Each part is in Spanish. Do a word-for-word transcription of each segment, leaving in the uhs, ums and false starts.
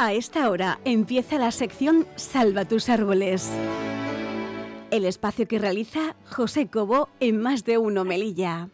A esta hora empieza la sección Salva tus árboles. El espacio que realiza José Cobo en Más de Uno Melilla.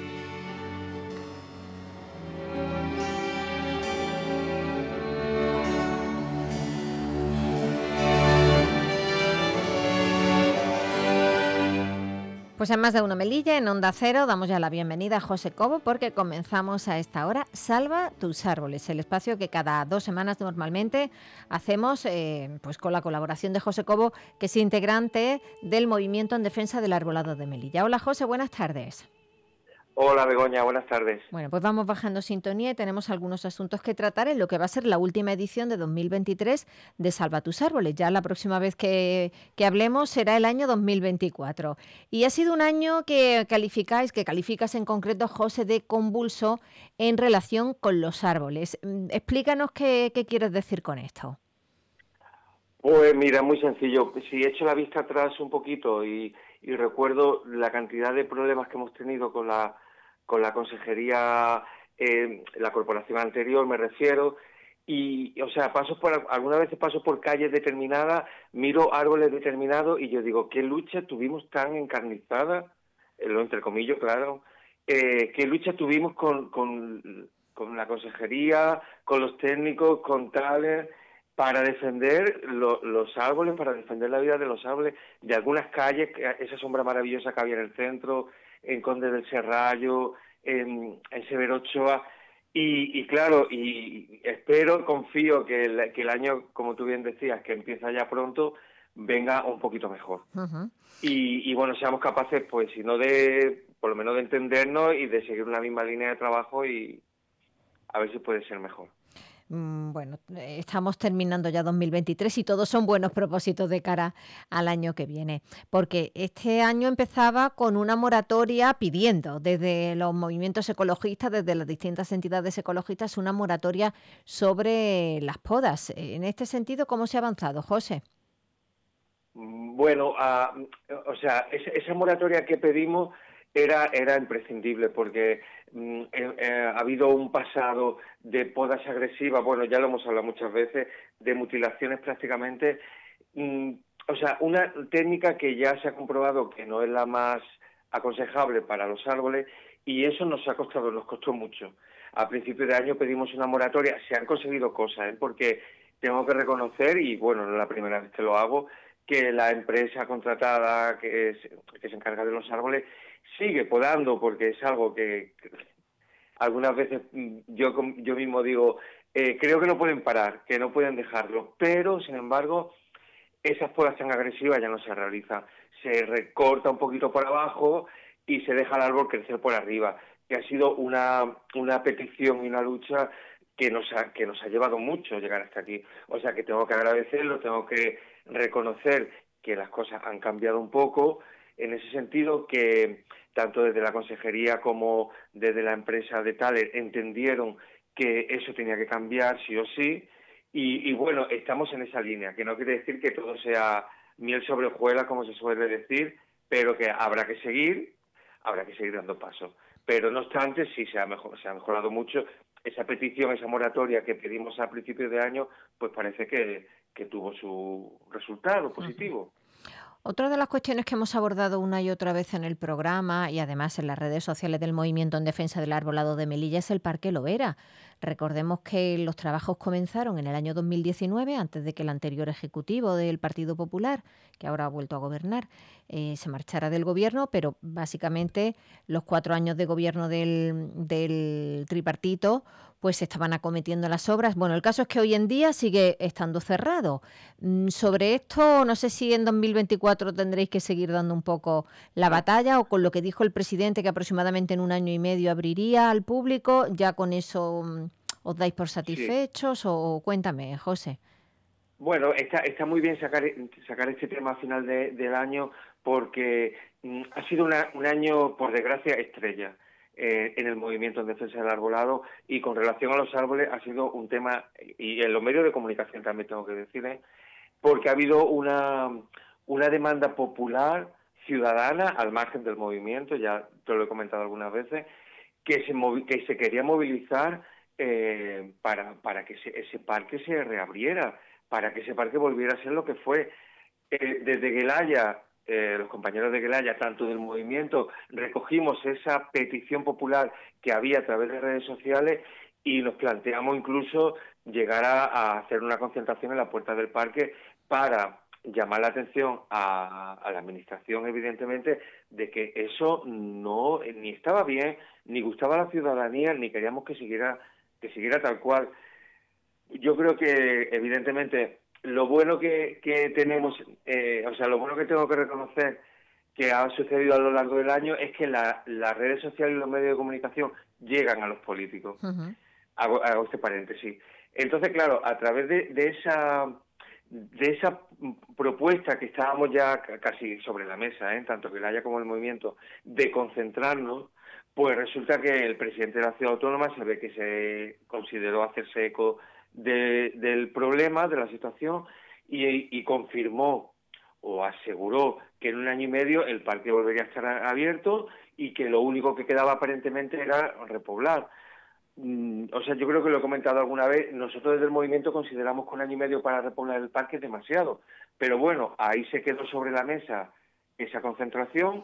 Pues en Más de Uno Melilla, en Onda Cero, damos ya la bienvenida a José Cobo porque comenzamos a esta hora Salva tus árboles, el espacio que cada dos semanas normalmente hacemos eh, pues con la colaboración de José Cobo, que es integrante del Movimiento en Defensa del Arbolado de Melilla. Hola José, buenas tardes. Hola Begoña, buenas tardes. Bueno, pues vamos bajando sintonía y tenemos algunos asuntos que tratar en lo que va a ser la última edición de dos mil veintitrés de Salva tus árboles. Ya la próxima vez que, que hablemos será el año dos mil veinticuatro. Y ha sido un año que calificáis, que calificas en concreto, José, de convulso en relación con los árboles. Explícanos qué, qué quieres decir con esto. Pues mira, muy sencillo. Si echo la vista atrás un poquito y, y recuerdo la cantidad de problemas que hemos tenido con la con la consejería, eh, la corporación anterior me refiero, y o sea, paso por algunas veces paso por calles determinadas, miro árboles determinados y yo digo, ¿qué lucha tuvimos tan encarnizada? Eh, lo entrecomillo, claro. Eh, ¿Qué lucha tuvimos con, con, con la consejería, con los técnicos, con tales, para defender lo, los árboles, para defender la vida de los árboles, de algunas calles, esa sombra maravillosa que había en el centro, en Conde del Serrallo, en, en Severo Ochoa, y, y claro, y espero, confío que el, que el año, como tú bien decías, que empieza ya pronto, venga un poquito mejor. Uh-huh. Y, y bueno, seamos capaces, pues, si no de, por lo menos de entendernos y de seguir una misma línea de trabajo y a ver si puede ser mejor. Bueno, estamos terminando ya dos mil veintitrés y todos son buenos propósitos de cara al año que viene, porque este año empezaba con una moratoria pidiendo desde los movimientos ecologistas, desde las distintas entidades ecologistas, una moratoria sobre las podas. En este sentido, ¿cómo se ha avanzado, José? Bueno, uh, o sea, esa, esa moratoria que pedimos era era imprescindible porque mm, eh, eh, ha habido un pasado de podas agresivas, bueno, ya lo hemos hablado muchas veces, de mutilaciones prácticamente, mm, o sea, una técnica que ya se ha comprobado que no es la más aconsejable para los árboles y eso nos ha costado, nos costó mucho. A principios de año pedimos una moratoria, se han conseguido cosas, ¿eh? Porque tengo que reconocer, y bueno, no es la primera vez que lo hago, que la empresa contratada que, es, que se encarga de los árboles sigue podando, porque es algo que, que algunas veces yo yo mismo digo, eh, creo que no pueden parar, que no pueden dejarlo, pero sin embargo esas podas tan agresivas ya no se realizan, se recorta un poquito por abajo y se deja el árbol crecer por arriba, que ha sido una, una petición y una lucha que nos ha, que nos ha llevado mucho llegar hasta aquí. O sea que tengo que agradecerlo, tengo que reconocer que las cosas han cambiado un poco, en ese sentido que tanto desde la consejería como desde la empresa de Thales entendieron que eso tenía que cambiar sí o sí, y, y bueno, estamos en esa línea, que no quiere decir que todo sea miel sobre hojuelas, como se suele decir, pero que habrá que seguir, habrá que seguir dando pasos. Pero no obstante, sí se ha, mejor, se ha mejorado mucho. Esa petición, esa moratoria que pedimos a principios de año, pues parece que, que tuvo su resultado positivo. Otra de las cuestiones que hemos abordado una y otra vez en el programa y además en las redes sociales del Movimiento en Defensa del Arbolado de Melilla es el Parque Lovera. Recordemos que los trabajos comenzaron en el año dos mil diecinueve, antes de que el anterior ejecutivo del Partido Popular, que ahora ha vuelto a gobernar, eh, se marchara del gobierno, pero básicamente los cuatro años de gobierno del, del tripartito pues estaban acometiendo las obras. Bueno, el caso es que hoy en día sigue estando cerrado. Mm, sobre esto, no sé si en dos mil veinticuatro tendréis que seguir dando un poco la batalla o con lo que dijo el presidente, que aproximadamente en un año y medio abriría al público, ya con eso mm, os dais por satisfechos. Sí. o, o cuéntame, José. Bueno, está, está muy bien sacar, sacar este tema a final de, del año porque mm, ha sido una, un año, por desgracia, estrella eh, en el movimiento en defensa del arbolado, y con relación a los árboles ha sido un tema, y en los medios de comunicación también tengo que decir, ¿eh? porque ha habido una, una demanda popular, ciudadana, al margen del movimiento, ya te lo he comentado algunas veces, que se, movi- que se quería movilizar eh, para, para que ese, ese parque se reabriera, para que ese parque volviera a ser lo que fue. Eh, desde Guelaya, eh, los compañeros de Guelaya, tanto del movimiento, recogimos esa petición popular que había a través de redes sociales y nos planteamos incluso llegar a, a hacer una concentración en la puerta del parque para llamar la atención a, a la administración, evidentemente, de que eso no ni estaba bien, ni gustaba a la ciudadanía, ni queríamos que siguiera, que siguiera tal cual. Yo creo que, evidentemente, lo bueno que, que tenemos, eh, o sea, lo bueno que tengo que reconocer que ha sucedido a lo largo del año es que la, las redes sociales y los medios de comunicación llegan a los políticos. Uh-huh. Hago, hago este paréntesis. Entonces, claro, a través de, de esa de esa propuesta que estábamos ya casi sobre la mesa, ¿eh? Tanto que Guelaya como el movimiento, de concentrarnos, pues resulta que el presidente de la Ciudad Autónoma se ve que se consideró hacerse eco de, del problema, de la situación, y, y confirmó o aseguró que en un año y medio el parque volvería a estar abierto y que lo único que quedaba aparentemente era repoblar. O sea, yo creo que lo he comentado alguna vez, nosotros desde el movimiento consideramos que un año y medio para repoblar el parque es demasiado, pero bueno, ahí se quedó sobre la mesa esa concentración,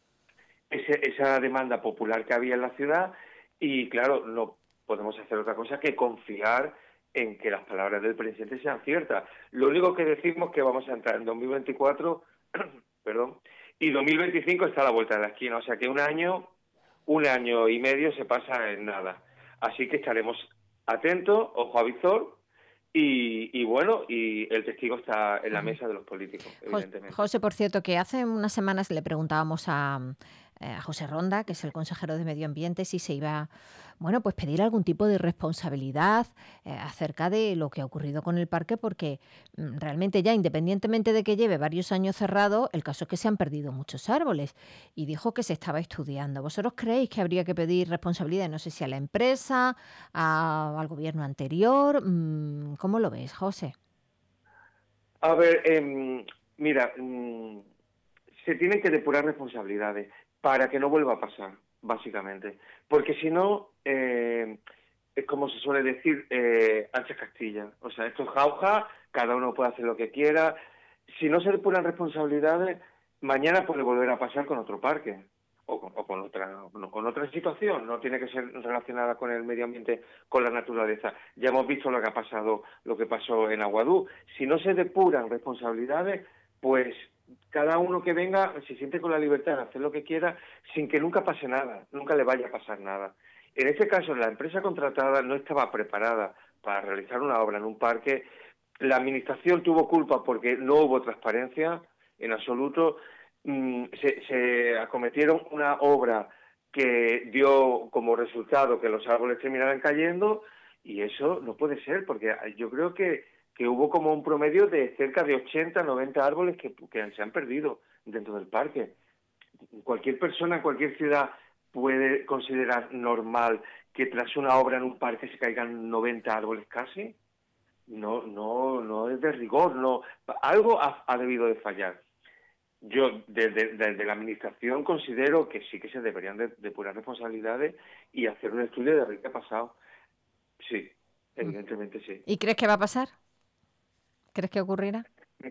ese, esa demanda popular que había en la ciudad y claro, no podemos hacer otra cosa que confiar en que las palabras del presidente sean ciertas. Lo único que decimos es que vamos a entrar en dos mil veinticuatro, perdón, y dos mil veinticinco está a la vuelta de la esquina, o sea que un año, un año y medio se pasa en nada. Así que estaremos atentos, ojo a visor, y, y bueno, y el testigo está en la mesa de los políticos, evidentemente. José, por cierto, que hace unas semanas le preguntábamos a, a José Ronda, que es el consejero de Medio Ambiente, si se iba, bueno, pues pedir algún tipo de responsabilidad eh, acerca de lo que ha ocurrido con el parque, porque mm, realmente ya, independientemente de que lleve varios años cerrado, el caso es que se han perdido muchos árboles y dijo que se estaba estudiando. ¿Vosotros creéis que habría que pedir responsabilidad, no sé si a la empresa, a, al gobierno anterior? Mm, ¿Cómo lo ves, José? A ver, eh, mira, mm, se tienen que depurar responsabilidades para que no vuelva a pasar, básicamente. Porque si no, eh, es como se suele decir, eh, anchas Castilla. O sea, esto es jauja, cada uno puede hacer lo que quiera. Si no se depuran responsabilidades, mañana puede volver a pasar con otro parque o con, o con otra con otra situación. No tiene que ser relacionada con el medio ambiente, con la naturaleza. Ya hemos visto lo que ha pasado, lo que pasó en Aguadú. Si no se depuran responsabilidades, pues cada uno que venga se siente con la libertad de hacer lo que quiera sin que nunca pase nada, nunca le vaya a pasar nada. En este caso, la empresa contratada no estaba preparada para realizar una obra en un parque. La administración tuvo culpa porque no hubo transparencia en absoluto. Se, se acometieron una obra que dio como resultado que los árboles terminaran cayendo y eso no puede ser porque yo creo que que hubo como un promedio de cerca de ochenta, noventa árboles que, que se han perdido dentro del parque. Cualquier persona en cualquier ciudad puede considerar normal que tras una obra en un parque se caigan noventa árboles casi. No, no, no es de rigor, no. Algo ha, ha debido de fallar. Yo, desde, desde la administración, considero que sí que se deberían de depurar responsabilidades y hacer un estudio de ver qué ha pasado. Sí, evidentemente sí. ¿Y crees que va a pasar? ¿Crees que ocurrirá?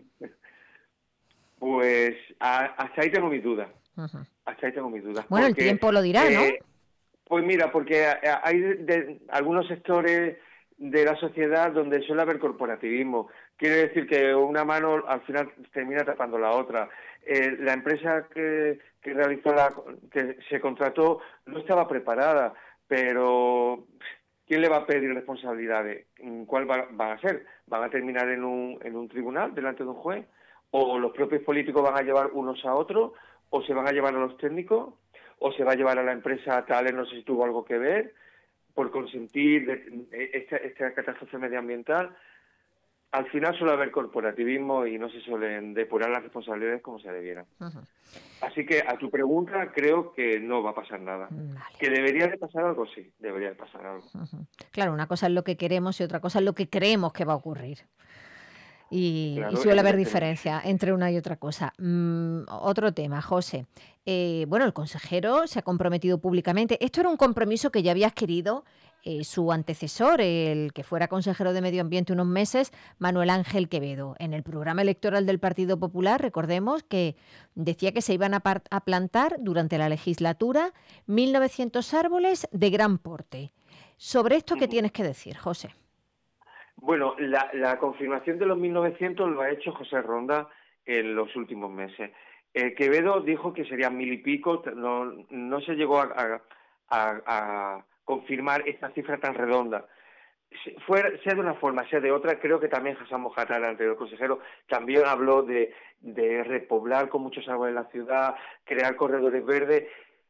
Pues a, hasta ahí tengo mis dudas. Uh-huh. Hasta ahí tengo mis dudas. Bueno, porque, el tiempo lo dirá, ¿no? Eh, pues mira, porque hay de, de, algunos sectores de la sociedad donde suele haber corporativismo. Quiere decir que una mano al final termina tapando la otra. Eh, la empresa que, que realizó la, que se contrató no estaba preparada, pero ¿quién le va a pedir responsabilidades? ¿Cuál va, van a ser? ¿Van a terminar en un, en un tribunal, delante de un juez? ¿O los propios políticos van a llevar unos a otros? ¿O se van a llevar a los técnicos? ¿O se va a llevar a la empresa tal, no sé si tuvo algo que ver, por consentir de, esta, esta catástrofe medioambiental? Al final suele haber corporativismo y no se suelen depurar las responsabilidades como se debieran. Uh-huh. Así que a tu pregunta creo que no va a pasar nada. Vale. Que debería de pasar algo, sí, debería de pasar algo. Uh-huh. Claro, una cosa es lo que queremos y otra cosa es lo que creemos que va a ocurrir. Y, claro, y suele haber diferencia entre una y otra cosa. Mm, otro tema, José. Eh, bueno, el consejero se ha comprometido públicamente. Esto era un compromiso que ya había adquirido eh, su antecesor, el que fuera consejero de Medio Ambiente unos meses, Manuel Ángel Quevedo. En el programa electoral del Partido Popular, recordemos que decía que se iban a, par- a plantar durante la legislatura mil novecientos árboles de gran porte. Sobre esto, ¿qué tienes que decir, José? Bueno, la, la confirmación de los mil novecientos lo ha hecho José Ronda en los últimos meses. Eh, Quevedo dijo que serían mil y pico, no, no se llegó a, a, a, a confirmar esta cifra tan redonda. Fue, sea de una forma, sea de otra, creo que también Hassan Mohattar, el anterior consejero, también habló de, de repoblar con muchos árboles la ciudad, crear corredores verdes.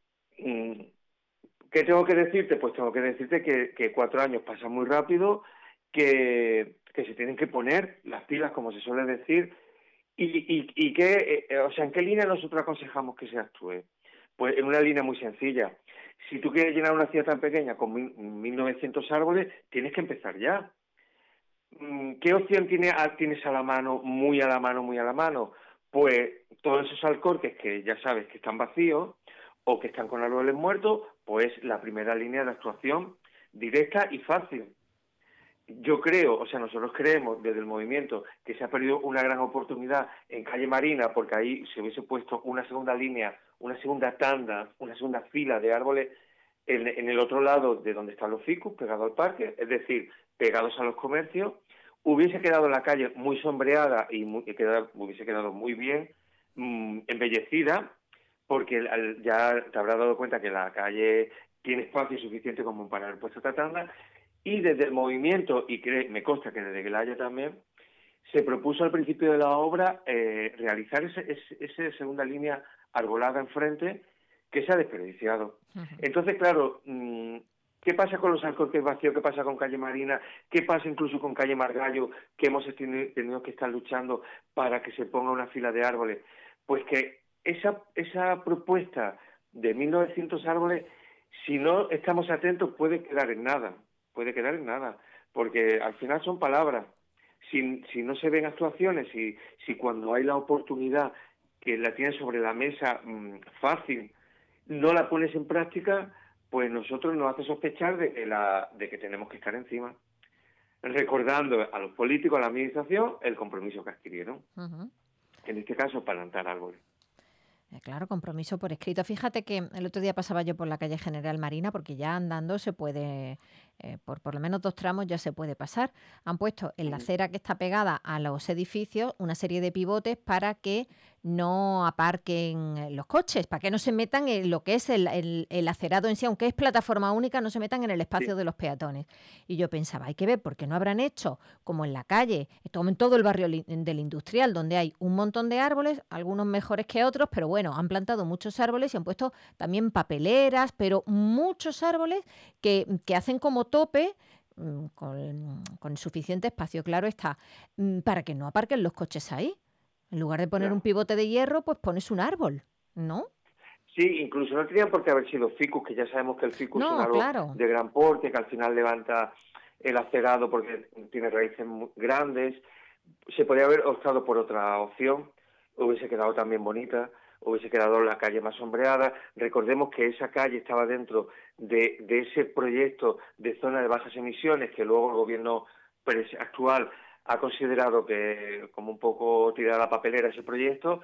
¿Qué tengo que decirte? Pues tengo que decirte que, que cuatro años pasan muy rápido, que, que se tienen que poner las pilas, como se suele decir, y, y, y que, eh, o sea, ¿en qué línea nosotros aconsejamos que se actúe? Pues en una línea muy sencilla. Si tú quieres llenar una ciudad tan pequeña con mil novecientos árboles, tienes que empezar ya. ¿Qué opción tiene, tienes a la mano, muy a la mano, muy a la mano? Pues todos esos alcorques que ya sabes que están vacíos o que están con árboles muertos, pues la primera línea de actuación directa y fácil. Yo creo, o sea, nosotros creemos desde el movimiento que se ha perdido una gran oportunidad en Calle Marina, porque ahí se hubiese puesto una segunda línea, una segunda tanda, una segunda fila de árboles en, en el otro lado de donde están los ficus, pegados al parque, es decir, pegados a los comercios. Hubiese quedado la calle muy sombreada y, muy, y quedado, hubiese quedado muy bien, mmm, embellecida, porque al, ya te habrás dado cuenta que la calle tiene espacio suficiente como para haber puesto esta tanda. Y desde el movimiento, y que me consta que desde Gelaya también, se propuso al principio de la obra eh, realizar esa ese, ese segunda línea arbolada enfrente que se ha desperdiciado. Uh-huh. Entonces, claro, ¿qué pasa con los alcorques vacíos? ¿Qué pasa con Calle Marina? ¿Qué pasa incluso con Calle Margallo, que hemos tenido que estar luchando para que se ponga una fila de árboles? Pues que esa, esa propuesta de mil novecientos árboles, si no estamos atentos, puede quedar en nada. puede quedar en nada, porque al final son palabras. Si, si no se ven actuaciones, si, si cuando hay la oportunidad que la tienes sobre la mesa mmm, fácil, no la pones en práctica, pues nosotros nos hace sospechar de que, la, de que tenemos que estar encima. Recordando a los políticos, a la administración, el compromiso que adquirieron. Uh-huh. En este caso, plantar árboles. Claro, compromiso por escrito. Fíjate que el otro día pasaba yo por la calle General Marina, porque ya andando se puede, eh, por por lo menos dos tramos ya se puede pasar. Han puesto en la acera que está pegada a los edificios una serie de pivotes para que no aparquen los coches, para que no se metan en lo que es el, el, el acerado en sí, aunque es plataforma única, no se metan en el espacio sí. de los peatones. Y yo pensaba, hay que ver por qué no habrán hecho, como en la calle, en todo el barrio del Industrial, donde hay un montón de árboles, algunos mejores que otros, pero bueno, Bueno, han plantado muchos árboles y han puesto también papeleras, pero muchos árboles que, que hacen como tope, con, con suficiente espacio, claro está, para que no aparquen los coches ahí. En lugar de poner claro. un pivote de hierro, pues pones un árbol, ¿no? Sí, incluso no tenían por qué haber sido ficus, que ya sabemos que el ficus no, es un árbol claro. de gran porte, que al final levanta el acerado porque tiene raíces muy grandes. Se podría haber optado por otra opción, hubiese quedado también bonita, hubiese quedado la calle más sombreada. Recordemos que esa calle estaba dentro de, de ese proyecto de zona de bajas emisiones que luego el gobierno actual ha considerado que como un poco tirar a la papelera ese proyecto,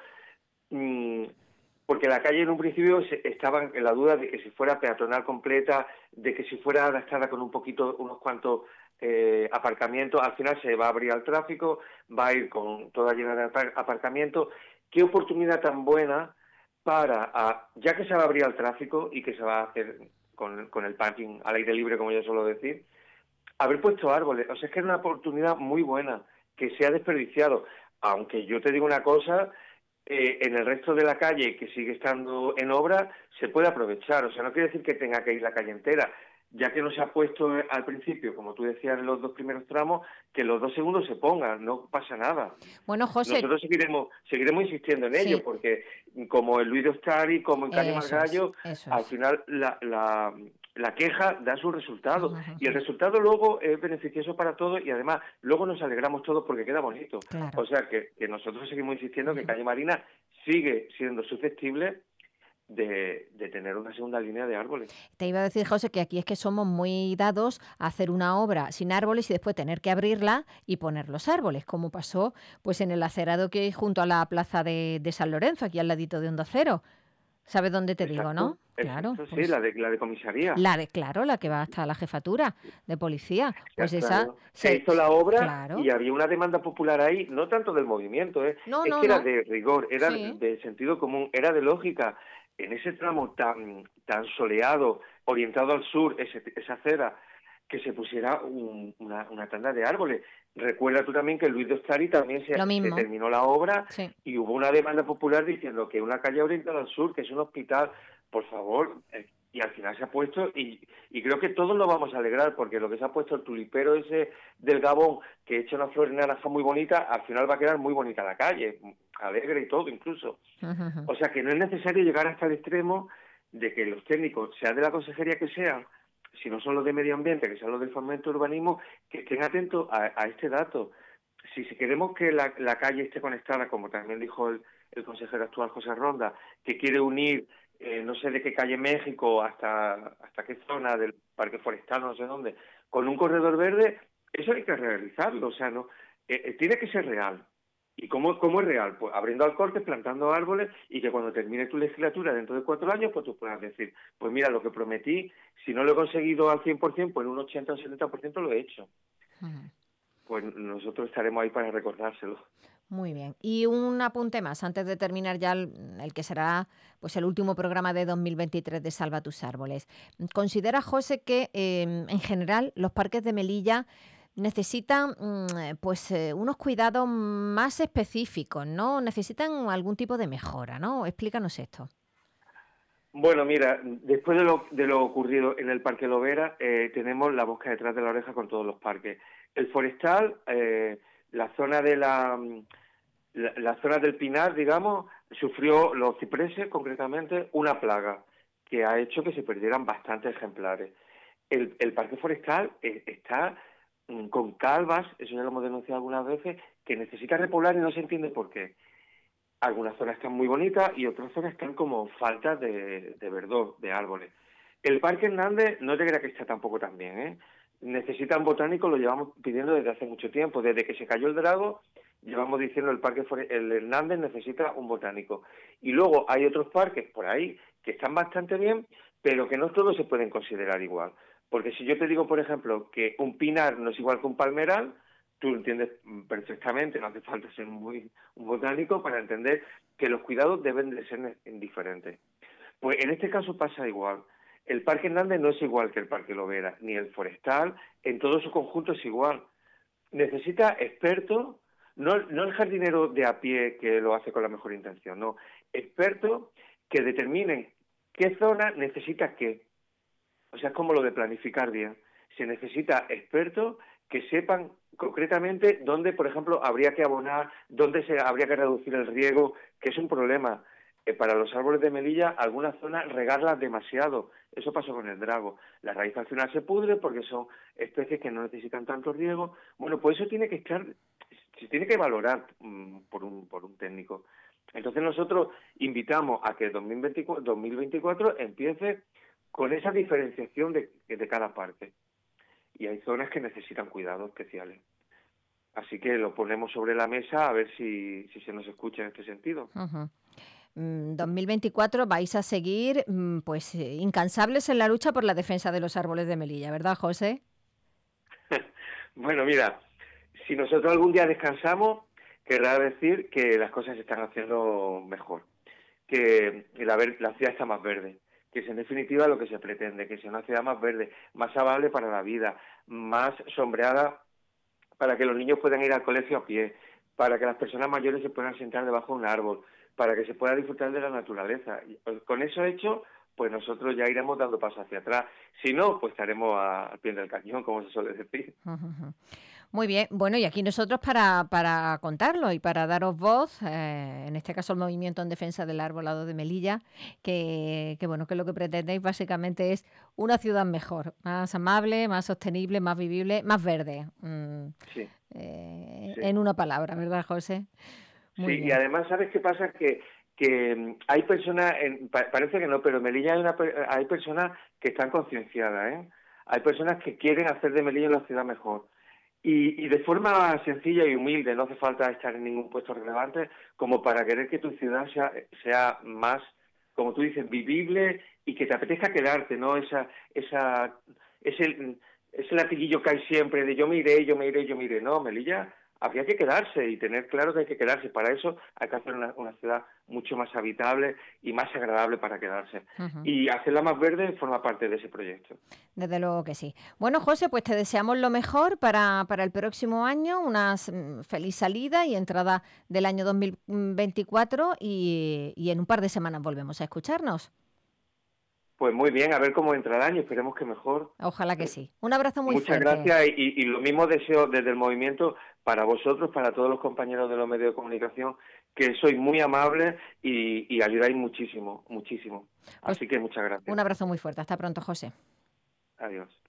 porque la calle en un principio estaba en la duda de que si fuera peatonal completa, de que si fuera adaptada con un poquito, unos cuantos eh, aparcamientos. Al final se va a abrir al tráfico, va a ir con toda llena de aparcamientos. Qué oportunidad tan buena para, a, ya que se va a abrir al tráfico y que se va a hacer con, con el parking al aire libre, como yo suelo decir, haber puesto árboles. O sea, es que es una oportunidad muy buena que se ha desperdiciado. Aunque yo te digo una cosa, eh, en el resto de la calle que sigue estando en obra se puede aprovechar. O sea, no quiere decir que tenga que ir la calle entera, ya que no se ha puesto al principio, como tú decías en los dos primeros tramos, que los dos segundos se pongan, no pasa nada. Bueno, José... Nosotros seguiremos seguiremos insistiendo en sí. ello, porque como en Luis de Ostari, como en Calle eso Margallo, es, al es. final la, la, la queja da su resultado. Uh-huh. Y el resultado luego es beneficioso para todos y además luego nos alegramos todos porque queda bonito. Claro. O sea que, que nosotros seguimos insistiendo uh-huh. que Calle Marina sigue siendo susceptible de, de tener una segunda línea de árboles. Te iba a decir, José, que aquí es que somos muy dados a hacer una obra sin árboles y después tener que abrirla y poner los árboles, como pasó pues en el acerado que hay junto a la plaza de, de San Lorenzo, aquí al ladito de Onda Cero. ¿Sabes dónde te digo, no? Exacto, Claro, exacto, sí, pues la de, la de comisaría. la de, claro, la que va hasta la jefatura de policía. Ya, Pues esa, claro. Se se, hizo la obra claro. y había una demanda popular ahí, no tanto del movimiento, ¿eh? No, Es no, que era no. de rigor, era Sí. de sentido común, era de lógica. En ese tramo tan, tan soleado, orientado al sur, ese, esa acera, que se pusiera un, una, una tanda de árboles. Recuerda tú también que en Luis de Ostari también se, Lo se mismo. terminó la obra Sí. y hubo una demanda popular diciendo que una calle orientada al sur, que es un hospital, por favor, eh, y al final se ha puesto, y, y creo que todos nos vamos a alegrar, porque lo que se ha puesto el tulipero ese del Gabón, que echa una flor naranja muy bonita, al final va a quedar muy bonita la calle, alegre y todo incluso. Uh-huh. O sea que no es necesario llegar hasta el extremo de que los técnicos, sea de la consejería que sean, si no son los de medio ambiente, que sean los del fomento de urbanismo, que estén atentos a, a este dato. Si, si queremos que la, la calle esté conectada, como también dijo el, el consejero actual José Ronda, que quiere unir eh, no sé de qué calle México hasta hasta qué zona del Parque Forestal, no sé dónde, con un corredor verde, eso hay que realizarlo, o sea, no eh, eh, tiene que ser real. ¿Y cómo, cómo es real? Pues abriendo alcorques, plantando árboles y que cuando termine tu legislatura dentro de cuatro años, pues tú puedas decir, pues mira, lo que prometí, si no lo he conseguido al cien por ciento, pues en un ochenta o setenta por ciento lo he hecho. Uh-huh. Pues nosotros estaremos ahí para recordárselo. Muy bien. Y un apunte más, antes de terminar ya el, el que será pues el último programa de dos mil veintitrés de Salva tus Árboles. ¿Considera, José, que eh, en general los parques de Melilla necesitan mm, pues eh, unos cuidados más específicos, ¿no? Necesitan algún tipo de mejora, ¿no? Explícanos esto. Bueno, mira, después de lo, de lo ocurrido en el Parque Lovera, eh, tenemos la mosca detrás de la oreja con todos los parques. El Forestal, eh, la zona de la, la, la zona del Pinar, digamos, sufrió, los cipreses concretamente, una plaga que ha hecho que se perdieran bastantes ejemplares. El, el Parque Forestal eh, está mm, con calvas, eso ya lo hemos denunciado algunas veces, que necesita repoblar y no se entiende por qué. Algunas zonas están muy bonitas y otras zonas están como faltas de, de verdor, de árboles. El Parque Hernández no te creas que está tampoco tan bien, ¿eh? Necesita un botánico, lo llevamos pidiendo desde hace mucho tiempo. Desde que se cayó el Drago, llevamos diciendo el Parque el Hernández necesita un botánico. Y luego hay otros parques por ahí que están bastante bien, pero que no todos se pueden considerar igual. Porque si yo te digo, por ejemplo, que un pinar no es igual que un palmeral, tú lo entiendes perfectamente, no hace falta ser muy un botánico para entender que los cuidados deben de ser diferentes. Pues en este caso pasa igual. El Parque Hernández no es igual que el Parque Lovera, ni el Forestal, en todo su conjunto es igual. Necesita expertos, no, no el jardinero de a pie que lo hace con la mejor intención, no, expertos que determinen qué zona necesita qué. O sea, es como lo de planificar bien. Se necesita expertos que sepan concretamente dónde, por ejemplo, habría que abonar, dónde se habría que reducir el riego, que es un problema. Eh, para los árboles de Melilla, algunas zonas regarlas demasiado. Eso pasó con el drago. La raíz al final se pudre porque son especies que no necesitan tanto riego. Bueno, pues eso tiene que estar, se tiene que valorar um, por un por un técnico. Entonces nosotros invitamos a que dos mil veinticuatro, dos mil veinticuatro empiece con esa diferenciación de, de cada parque. Y hay zonas que necesitan cuidados especiales. Así que lo ponemos sobre la mesa a ver si, si se nos escucha en este sentido. Uh-huh. Mm, dos mil veinticuatro vais a seguir mm, pues eh, incansables en la lucha por la defensa de los árboles de Melilla, ¿verdad, José? Bueno, mira, si nosotros algún día descansamos, querrá decir que las cosas se están haciendo mejor, que la, la ciudad está más verde, que es en definitiva lo que se pretende, que sea una ciudad más verde, más amable para la vida, más sombreada para que los niños puedan ir al colegio a pie, para que las personas mayores se puedan sentar debajo de un árbol, para que se pueda disfrutar de la naturaleza. Y con eso hecho, pues nosotros ya iremos dando pasos hacia atrás. Si no, pues estaremos a, al pie del cañón, como se suele decir. Uh-huh. Muy bien, bueno, y aquí nosotros para, para contarlo y para daros voz, eh, en este caso el Movimiento en Defensa del Arbolado de Melilla, que, que bueno, que lo que pretendéis básicamente es una ciudad mejor, más amable, más sostenible, más vivible, más verde. Mm, sí, eh, sí. En una palabra, ¿verdad, José? Muy sí, bien. Y además, ¿sabes qué pasa? Que que hay personas, en, pa, parece que no, pero en Melilla hay, una, hay personas que están concienciadas, ¿eh? Hay personas que quieren hacer de Melilla una ciudad mejor. Y, y de forma sencilla y humilde, no hace falta estar en ningún puesto relevante, como para querer que tu ciudad sea, sea más, como tú dices, vivible y que te apetezca quedarte, ¿no? Esa, esa, ese, ese latiguillo que hay siempre de yo me iré, yo me iré, yo me iré. No, Melilla, habría que quedarse y tener claro que hay que quedarse. Para eso hay que hacer una, una ciudad mucho más habitable y más agradable para quedarse. Uh-huh. Y hacerla más verde forma parte de ese proyecto. Desde luego que sí. Bueno, José, pues te deseamos lo mejor para, para el próximo año, una feliz salida y entrada del año dos mil veinticuatro y, y en un par de semanas volvemos a escucharnos. Pues muy bien, a ver cómo entra el año, esperemos que mejor. Ojalá que sí. Un abrazo muy Muchas fuerte. Muchas gracias y, y lo mismo deseo desde el movimiento para vosotros, para todos los compañeros de los medios de comunicación, que sois muy amables y, y ayudáis muchísimo, muchísimo. Así pues, que muchas gracias. Un abrazo muy fuerte. Hasta pronto, José. Adiós.